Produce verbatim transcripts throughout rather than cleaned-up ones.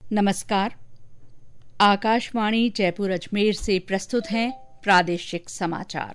नमस्कार। आकाशवाणी जयपुर अजमेर से प्रस्तुत हैं प्रादेशिक समाचार।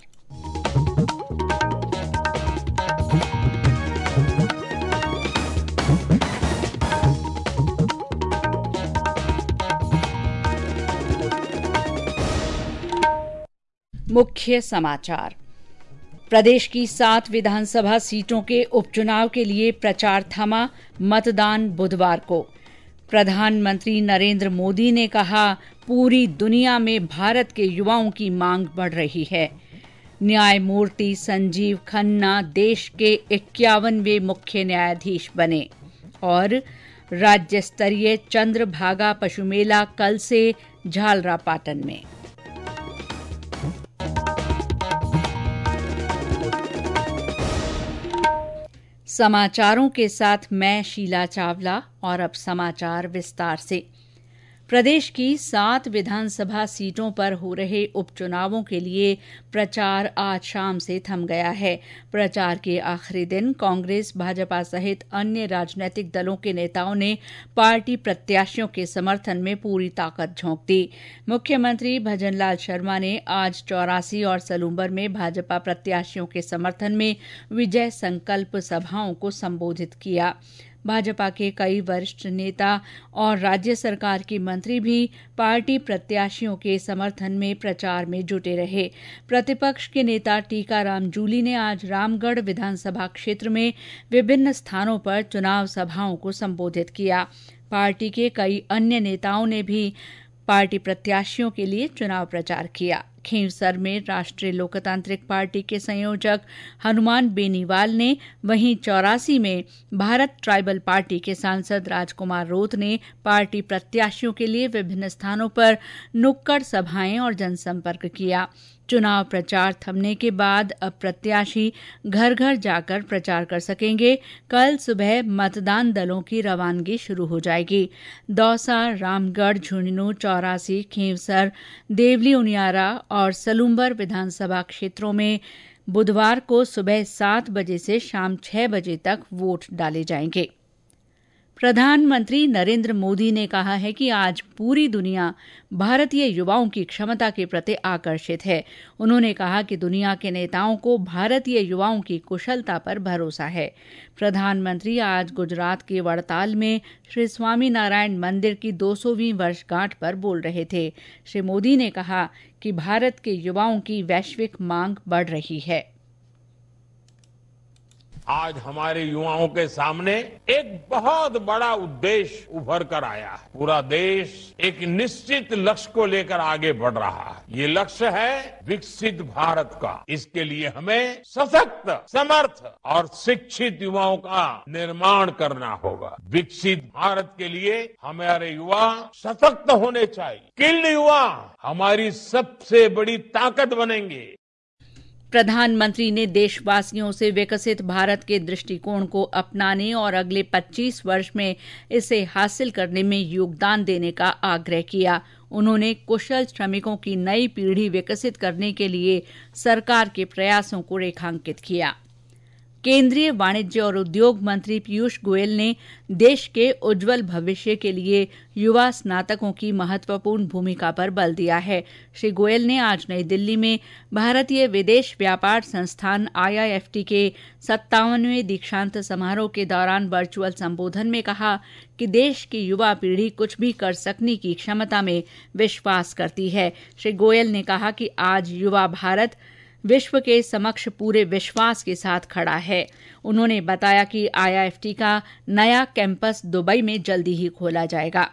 मुख्य समाचार। प्रदेश की सात विधानसभा सीटों के उपचुनाव के लिए प्रचार थमा, मतदान बुधवार को। प्रधानमंत्री नरेंद्र मोदी ने कहा, पूरी दुनिया में भारत के युवाओं की मांग बढ़ रही है। न्यायमूर्ति संजीव खन्ना देश के इक्यावनवें मुख्य न्यायाधीश बने। और राज्य स्तरीय चंद्रभागा पशु मेला कल से झालरापाटन में। समाचारों के साथ मैं शीला चावला और अब समाचार विस्तार से। प्रदेश की सात विधानसभा सीटों पर हो रहे उपचुनावों के लिए प्रचार आज शाम से थम गया है। प्रचार के आखिरी दिन कांग्रेस, भाजपा सहित अन्य राजनीतिक दलों के नेताओं ने पार्टी प्रत्याशियों के समर्थन में पूरी ताकत झोंक दी। मुख्यमंत्री भजनलाल शर्मा ने आज चौरासी और सलूंबर में भाजपा प्रत्याशियों के समर्थन में विजय संकल्प सभाओं को संबोधित किया। भाजपा के कई वरिष्ठ नेता और राज्य सरकार के मंत्री भी पार्टी प्रत्याशियों के समर्थन में प्रचार में जुटे रहे। प्रतिपक्ष के नेता टीकाराम जूली ने आज रामगढ़ विधानसभा क्षेत्र में विभिन्न स्थानों पर चुनाव सभाओं को संबोधित किया। पार्टी के कई अन्य नेताओं ने भी पार्टी प्रत्याशियों के लिए चुनाव प्रचार किया। खींवसर में राष्ट्रीय लोकतांत्रिक पार्टी के संयोजक हनुमान बेनीवाल ने, वहीं चौरासी में भारत ट्राइबल पार्टी के सांसद राजकुमार रोत ने पार्टी प्रत्याशियों के लिए विभिन्न स्थानों पर नुक्कड़ सभाएं और जनसंपर्क किया। चुनाव प्रचार थमने के बाद अब प्रत्याशी घर घर जाकर प्रचार कर सकेंगे। कल सुबह मतदान दलों की रवानगी शुरू हो जाएगी। दौसा, रामगढ़, झुंझुनू, चौरासी, खींवसर, देवली उनियारा और सलूंबर विधानसभा क्षेत्रों में बुधवार को सुबह सात बजे से शाम छह बजे तक वोट डाले जाएंगे। प्रधानमंत्री नरेंद्र मोदी ने कहा है कि आज पूरी दुनिया भारतीय युवाओं की क्षमता के प्रति आकर्षित है। उन्होंने कहा कि दुनिया के नेताओं को भारतीय युवाओं की कुशलता पर भरोसा है। प्रधानमंत्री आज गुजरात के वड़ताल में श्री स्वामीनारायण मंदिर की दो सौवीं वर्षगांठ पर बोल रहे थे। श्री मोदी ने कहा कि भारत के युवाओं की वैश्विक मांग बढ़ रही है। आज हमारे युवाओं के सामने एक बहुत बड़ा उद्देश्य उभर कर आया है। पूरा देश एक निश्चित लक्ष्य को लेकर आगे बढ़ रहा है। ये लक्ष्य है विकसित भारत का। इसके लिए हमें सशक्त, समर्थ और शिक्षित युवाओं का निर्माण करना होगा। विकसित भारत के लिए हमारे युवा सशक्त होने चाहिए। स्किल्ड युवा हमारी सबसे बड़ी ताकत बनेंगे। प्रधानमंत्री ने देशवासियों से विकसित भारत के दृष्टिकोण को अपनाने और अगले पच्चीस वर्ष में इसे हासिल करने में योगदान देने का आग्रह किया। उन्होंने कुशल श्रमिकों की नई पीढ़ी विकसित करने के लिए सरकार के प्रयासों को रेखांकित किया। केंद्रीय वाणिज्य और उद्योग मंत्री पीयूष गोयल ने देश के उज्जवल भविष्य के लिए युवा स्नातकों की महत्वपूर्ण भूमिका पर बल दिया है। श्री गोयल ने आज नई दिल्ली में भारतीय विदेश व्यापार संस्थान आई आई एफ टी के सत्तावनवें दीक्षांत समारोह के दौरान वर्चुअल संबोधन में कहा कि देश की युवा पीढ़ी कुछ भी कर सकने की क्षमता में विश्वास करती है। श्री गोयल ने कहा कि आज युवा भारत विश्व के समक्ष पूरे विश्वास के साथ खड़ा है। उन्होंने बताया कि आई आई एफ टी का नया कैंपस दुबई में जल्दी ही खोला जाएगा।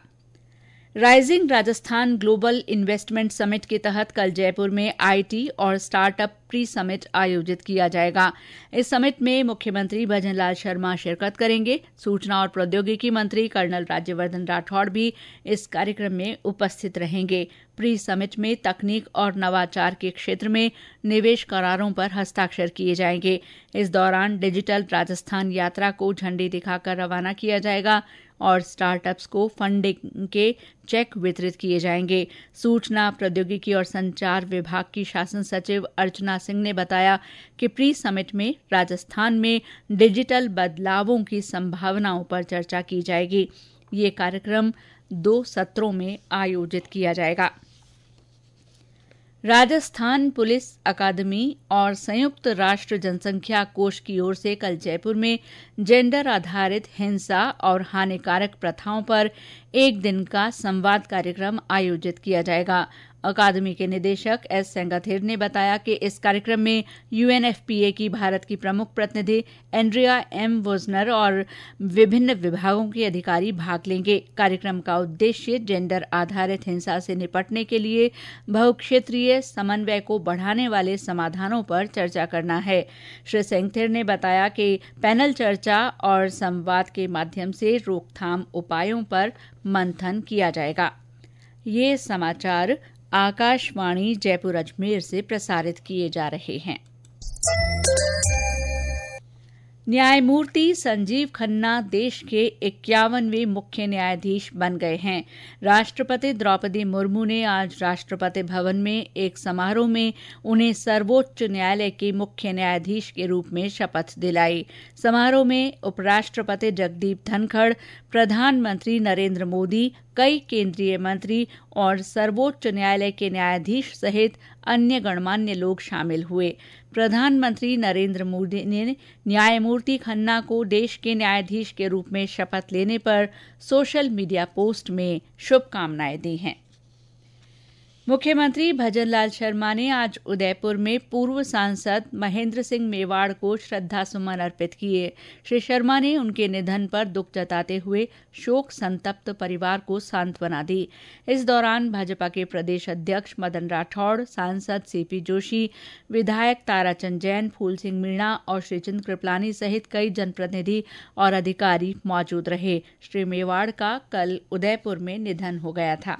Rising Rajasthan global investment summit के तहत कल जयपुर में आईटी और स्टार्टअप प्री समिट आयोजित किया जाएगा। इस समिट में मुख्यमंत्री भजनलाल शर्मा शिरकत करेंगे। सूचना और प्रौद्योगिकी मंत्री कर्नल राज्यवर्धन राठौड़ भी इस कार्यक्रम में उपस्थित रहेंगे। प्री समिट में तकनीक और नवाचार के क्षेत्र में निवेश करारों पर हस्ताक्षर किए जाएंगे। इस दौरान डिजिटल राजस्थान यात्रा को झंडी दिखाकर रवाना किया जाएगा और स्टार्टअप्स को फंडिंग के चेक वितरित किए जाएंगे। सूचना, प्रौद्योगिकी और संचार विभाग की शासन सचिव अर्चना सिंह ने बताया कि प्री समिट में राजस्थान में डिजिटल बदलावों की संभावनाओं पर चर्चा की जाएगी। ये कार्यक्रम दो सत्रों में आयोजित किया जाएगा। राजस्थान पुलिस अकादमी और संयुक्त राष्ट्र जनसंख्या कोष की ओर से कल जयपुर में जेंडर आधारित हिंसा और हानिकारक प्रथाओं पर एक दिन का संवाद कार्यक्रम आयोजित किया जाएगा। अकादमी के निदेशक एस सेंगाथिर ने बताया कि इस कार्यक्रम में यूएनएफपीए की भारत की प्रमुख प्रतिनिधि एंड्रिया एम वोजनर और विभिन्न विभागों के अधिकारी भाग लेंगे। कार्यक्रम का उद्देश्य जेंडर आधारित हिंसा से निपटने के लिए बहुक्षेत्रीय समन्वय को बढ़ाने वाले समाधानों पर चर्चा करना है। श्री सेंगाथिर ने बताया कि पैनल चर्चा और संवाद के माध्यम से रोकथाम उपायों पर मंथन किया जाएगा। ये समाचार आकाशवाणी जयपुर अजमेर से प्रसारित किए जा रहे हैं। न्यायमूर्ति संजीव खन्ना देश के इक्यावनवें मुख्य न्यायाधीश बन गए हैं। राष्ट्रपति द्रौपदी मुर्मू ने आज राष्ट्रपति भवन में एक समारोह में उन्हें सर्वोच्च न्यायालय के मुख्य न्यायाधीश के रूप में शपथ दिलाई। समारोह में उपराष्ट्रपति जगदीप धनखड़, प्रधानमंत्री नरेंद्र मोदी, कई केंद्रीय मंत्री और सर्वोच्च न्यायालय के न्यायाधीश सहित अन्य गणमान्य लोग शामिल हुए। प्रधानमंत्री नरेंद्र मोदी ने न्यायमूर्ति खन्ना को देश के न्यायाधीश के रूप में शपथ लेने पर सोशल मीडिया पोस्ट में शुभकामनाएं दी हैं। मुख्यमंत्री भजनलाल शर्मा ने आज उदयपुर में पूर्व सांसद महेंद्र सिंह मेवाड़ को श्रद्धा सुमन अर्पित किए। श्री शर्मा ने उनके निधन पर दुख जताते हुए शोक संतप्त परिवार को सांत्वना दी। इस दौरान भाजपा के प्रदेश अध्यक्ष मदन राठौड़, सांसद सीपी जोशी, विधायक ताराचंद जैन, फूल सिंह मीणा और श्रीचंद कृपलानी सहित कई जनप्रतिनिधि और अधिकारी मौजूद रहे। श्री मेवाड़ का कल उदयपुर में निधन हो गया था।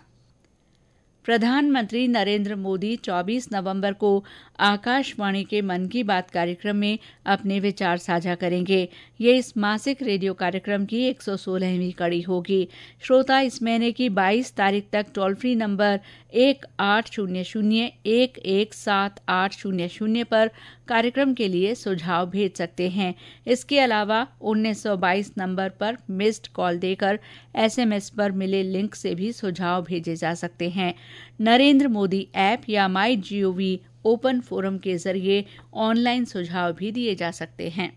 प्रधानमंत्री नरेंद्र मोदी चौबीस नवंबर को आकाशवाणी के मन की बात कार्यक्रम में अपने विचार साझा करेंगे। ये इस मासिक रेडियो कार्यक्रम की एक सौ सोलहवीं कड़ी होगी। श्रोता इस महीने की बाईस तारीख तक टोल फ्री नंबर एक आठ शून्य शून्य एक एक सात आठ शून्य शून्य पर कार्यक्रम के लिए सुझाव भेज सकते हैं। इसके अलावा उन्नीस सौ बाईस नंबर पर मिस्ड कॉल देकर एसएमएस पर मिले लिंक से भी सुझाव भेजे जा सकते हैं। नरेंद्र मोदी ऐप या माई जीओवी ओपन फोरम के जरिए ऑनलाइन सुझाव भी दिए जा सकते हैं।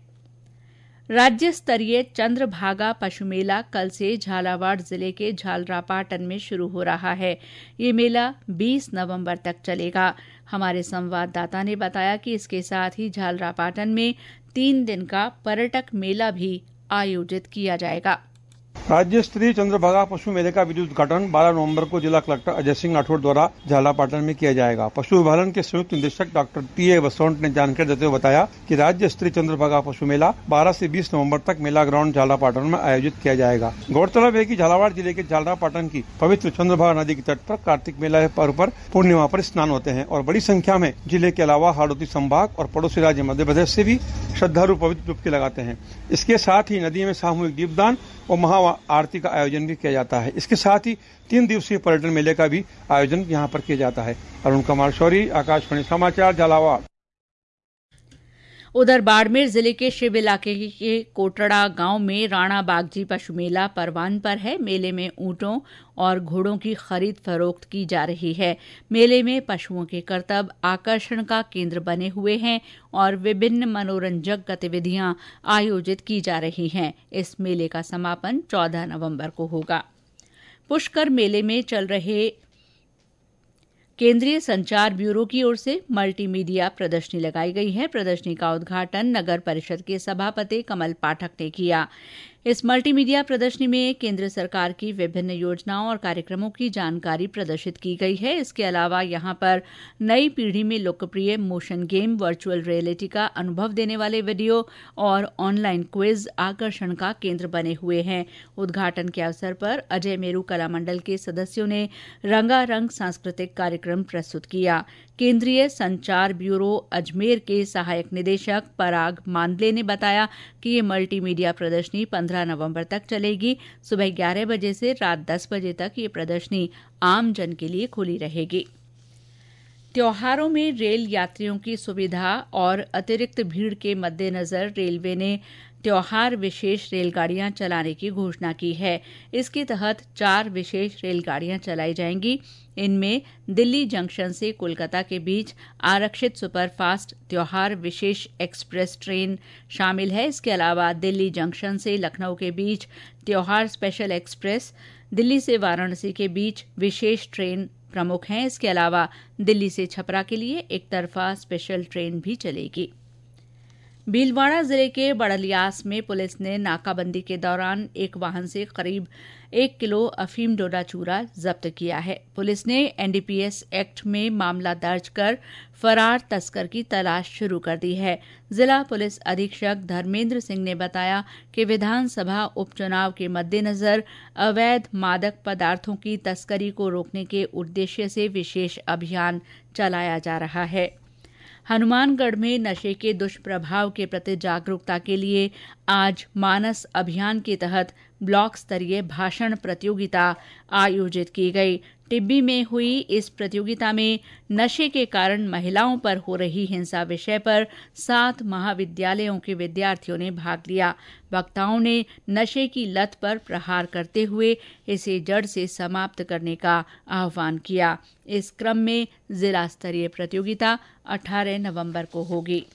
राज्य स्तरीय चंद्रभागा पशु मेला कल से झालावाड़ जिले के झालरापाटन में शुरू हो रहा है। ये मेला बीस नवंबर तक चलेगा। हमारे संवाददाता ने बताया कि इसके साथ ही झालरापाटन में तीन दिन का पर्यटक मेला भी आयोजित किया जाएगा। राज्य स्तरीय चंद्रभागा पशु मेले का विधिवत उद्घाटन बारह नवंबर को जिला कलेक्टर अजय सिंह राठौड़ द्वारा झालापाटन में किया जाएगा। पशु विभागन के संयुक्त निदेशक डॉक्टर टी ए बसवंत ने जानकारी देते हुए बताया कि राज्य स्तरीय चंद्रभागा पशु मेला बारह से बीस नवंबर तक मेला ग्राउंड झालापाटन में आयोजित किया जाएगा। गौरतलब है कि झालावाड़ जिले के झालरापाटन की पवित्र चंद्रभागा नदी के तट पर कार्तिक मेला पर्व पर पूर्णिमा पर स्नान होते हैं और बड़ी संख्या में जिले के अलावा हाड़ौती संभाग और पड़ोसी राज्य मध्य प्रदेश से भी श्रद्धालु पवित्र डुबकी लगाते हैं। इसके साथ ही नदी में सामूहिक दीपदान और महा आरती का आयोजन भी किया जाता है। इसके साथ ही तीन दिवसीय पर्यटन मेले का भी आयोजन यहाँ पर किया जाता है। अरुण कुमार शौरी, आकाशवाणी समाचार, झालावाड़। उधर बाड़मेर जिले के शिव इलाके के कोटड़ा गांव में राणा बागजी पशु मेला परवान पर है। मेले में ऊंटों और घोड़ों की खरीद फरोख्त की जा रही है। मेले में पशुओं के करतब आकर्षण का केंद्र बने हुए हैं और विभिन्न मनोरंजक गतिविधियां आयोजित की जा रही हैं। इस मेले का समापन चौदह नवंबर को होगा। पुष्कर मेले में चल रहे केंद्रीय संचार ब्यूरो की ओर से मल्टीमीडिया प्रदर्शनी लगाई गई है। प्रदर्शनी का उद्घाटन नगर परिषद के सभापति कमल पाठक ने किया। इस मल्टीमीडिया प्रदर्शनी में केंद्र सरकार की विभिन्न योजनाओं और कार्यक्रमों की जानकारी प्रदर्शित की गई है। इसके अलावा यहां पर नई पीढ़ी में लोकप्रिय मोशन गेम, वर्चुअल रियलिटी का अनुभव देने वाले वीडियो और ऑनलाइन क्विज आकर्षण का केंद्र बने हुए हैं। उद्घाटन के अवसर पर अजय मेरू कला मंडल के सदस्यों ने रंगारंग सांस्कृतिक कार्यक्रम प्रस्तुत किया। केंद्रीय संचार ब्यूरो अजमेर के सहायक निदेशक पराग मांदले ने बताया कि ये मल्टीमीडिया प्रदर्शनी पंद्रह नवंबर तक चलेगी। सुबह ग्यारह बजे से रात दस बजे तक ये प्रदर्शनी आम जन के लिए खुली रहेगी। त्योहारों में रेल यात्रियों की सुविधा और अतिरिक्त भीड़ के मद्देनजर रेलवे ने त्योहार विशेष रेलगाड़ियां चलाने की घोषणा की है। इसके तहत चार विशेष रेलगाड़ियां चलाई जाएंगी। इनमें दिल्ली जंक्शन से कोलकाता के बीच आरक्षित सुपरफास्ट त्योहार विशेष एक्सप्रेस ट्रेन शामिल है। इसके अलावा दिल्ली जंक्शन से लखनऊ के बीच त्योहार स्पेशल एक्सप्रेस, दिल्ली से वाराणसी के बीच विशेष ट्रेन प्रमुख हैं। इसके अलावा दिल्ली से छपरा के लिए एक तरफा स्पेशल ट्रेन भी चलेगी। भीलवाड़ा जिले के बड़लियास में पुलिस ने नाकाबंदी के दौरान एक वाहन से करीब एक किलो अफीम डोडा चूरा जब्त किया है। पुलिस ने एनडीपीएस एक्ट में मामला दर्ज कर फरार तस्कर की तलाश शुरू कर दी है। जिला पुलिस अधीक्षक धर्मेंद्र सिंह ने बताया कि विधानसभा उपचुनाव के मद्देनजर अवैध मादक पदार्थों की तस्करी को रोकने के उद्देश्य से विशेष अभियान चलाया जा रहा है। हनुमानगढ़ में नशे के दुष्प्रभाव के प्रति जागरूकता के लिए आज मानस अभियान के तहत ब्लॉक स्तरीय भाषण प्रतियोगिता आयोजित की गई। टिब्बी में हुई इस प्रतियोगिता में नशे के कारण महिलाओं पर हो रही हिंसा विषय पर सात महाविद्यालयों के विद्यार्थियों ने भाग लिया। वक्ताओं ने नशे की लत पर प्रहार करते हुए इसे जड़ से समाप्त करने का आह्वान किया। इस क्रम में जिला स्तरीय प्रतियोगिता अठारह नवंबर को होगी।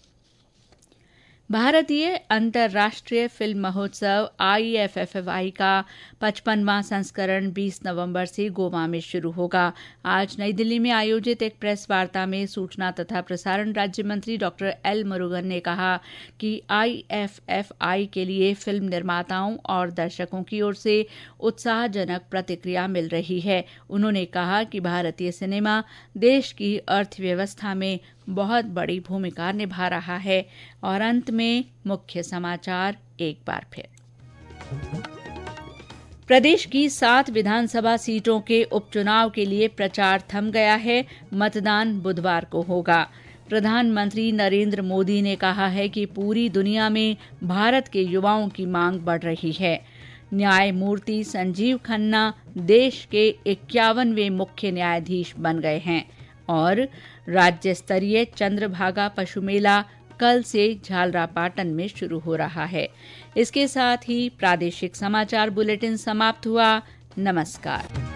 भारतीय अंतर्राष्ट्रीय फिल्म महोत्सव आई एफ एफ आई का पचपनवां संस्करण बीस नवंबर से गोवा में शुरू होगा। आज नई दिल्ली में आयोजित एक प्रेस वार्ता में सूचना तथा प्रसारण राज्य मंत्री डॉक्टर एल मुरुगन ने कहा कि आई एफ एफ आई के लिए फिल्म निर्माताओं और दर्शकों की ओर से उत्साहजनक प्रतिक्रिया मिल रही है। उन्होंने कहा कि भारतीय सिनेमा देश की अर्थव्यवस्था में बहुत बड़ी भूमिका निभा रहा है। और अंत में मुख्य समाचार एक बार फिर। प्रदेश की सात विधानसभा सीटों के उपचुनाव के लिए प्रचार थम गया है। मतदान बुधवार को होगा। प्रधानमंत्री नरेंद्र मोदी ने कहा है कि पूरी दुनिया में भारत के युवाओं की मांग बढ़ रही है। न्यायमूर्ति संजीव खन्ना देश के इक्यावनवें मुख्य न्यायाधीश बन गए हैं। और राज्य स्तरीय चंद्रभागा पशु मेला कल से झालरापाटन में शुरू हो रहा है। इसके साथ ही प्रादेशिक समाचार बुलेटिन समाप्त हुआ। नमस्कार।